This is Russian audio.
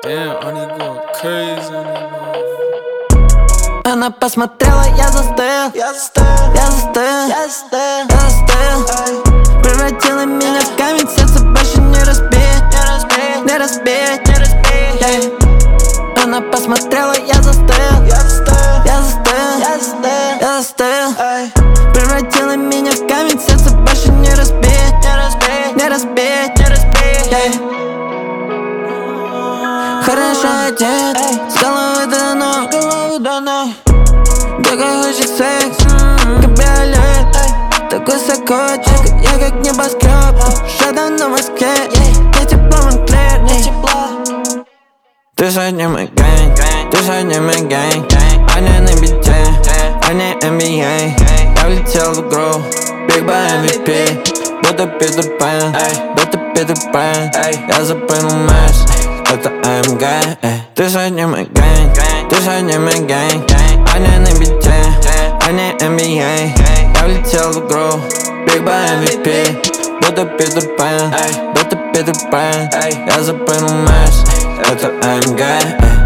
Damn, honey going crazy on that motherfucker. Она посмотрела, я застыл, я застыл. Превратила меня в камень, сердце больше не разбить. Она посмотрела, я застыл, превратила меня в камень, сердце больше не разбить. Хорошо одет, с головы до ног. Бегай, хочет секс, кабриолет. Такой сокотик, я как небоскреб. Шатан в Москве, я тепло Монклер. Ты сегодня мой гэнг, ты сегодня мой гэнг. Они на бите, они NBA. Я влетел в игру, Big Boy MVP. Будто Питер Пэн, я запрыгнул мяч, это AMG. Ты сегодня мой гэнг, ты сегодня мой гэнг. Они на бите, они NBA. Я влетел в игру, Big Boy MVP. Будто Питер Пэн, я запрыгнул мяч, это AMG.